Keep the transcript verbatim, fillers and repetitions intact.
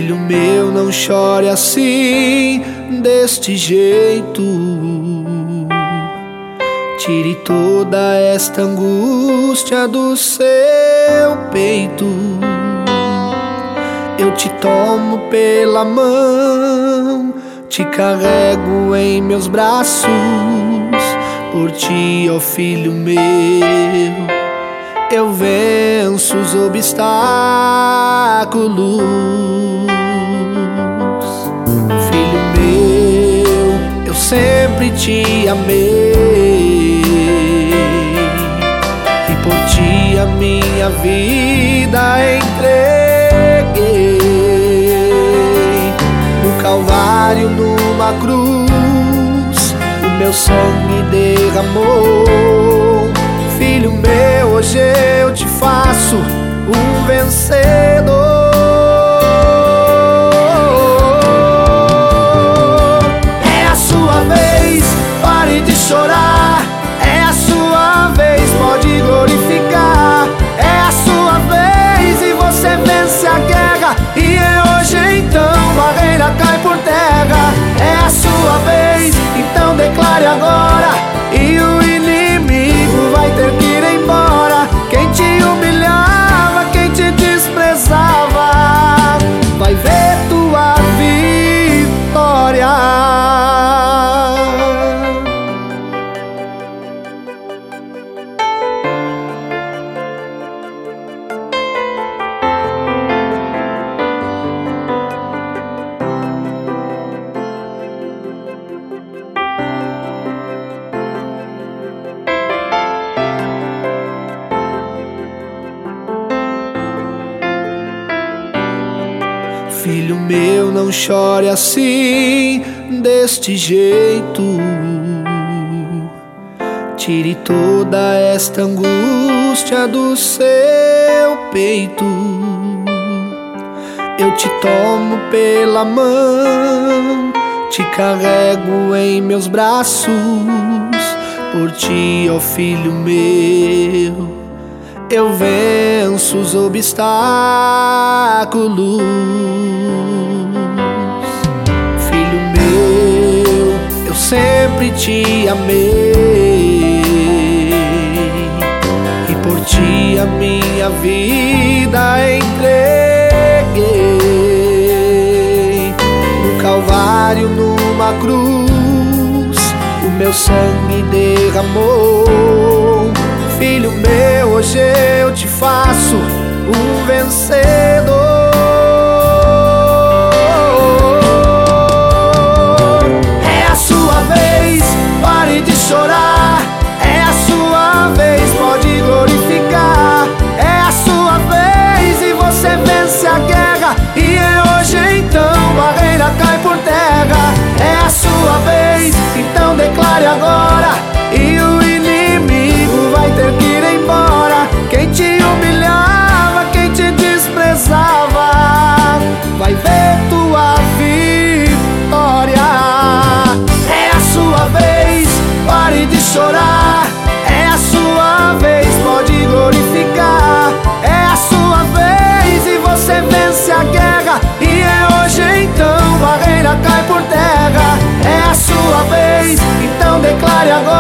Filho meu, não chore assim, deste jeito. Tire toda esta angústia do seu peito. Eu te tomo pela mão, te carrego em meus braços. Por ti, ó filho meu, eu venço os obstáculos. Filho meu, eu sempre te amei, e por ti a minha vida entreguei. No Calvário, numa cruz, o meu sangue derramou. Filho meu, hoje eu te faço um vencedor. É a sua vez, pare de chorar. É a sua vez, pode glorificar. É a sua vez e você vence a guerra. E é hoje então, barreira cai por terra. É a sua vez, então declare agora. E o inimigo vai ter que ir embora. Quem te humilhava, quem te desprezava, vai ver tua vitória. Filho meu, não chore assim, deste jeito. Tire toda esta angústia do seu peito. Eu te tomo pela mão, te carrego em meus braços. Por ti, ó filho meu, eu venço os obstáculos. Filho meu, eu sempre te amei, e por ti a minha vida entreguei. No Calvário, numa cruz, o meu sangue derramou. Filho meu, hoje eu te faço um vencedor. É a sua vez, pare de chorar. É a sua vez, pode glorificar. É a sua vez e você vence a guerra. E é hoje então, barreira cai por terra. É a sua vez, então declare agora. E o inimigo vai ter que ir embora. Quem te humilhava, quem te desprezava, vai ver tua vitória. É a sua vez, pare de chorar. É a sua vez, pode glorificar. É a sua vez e você vence a guerra. E é hoje então, barreira cai por terra. É a sua vez, então declare agora.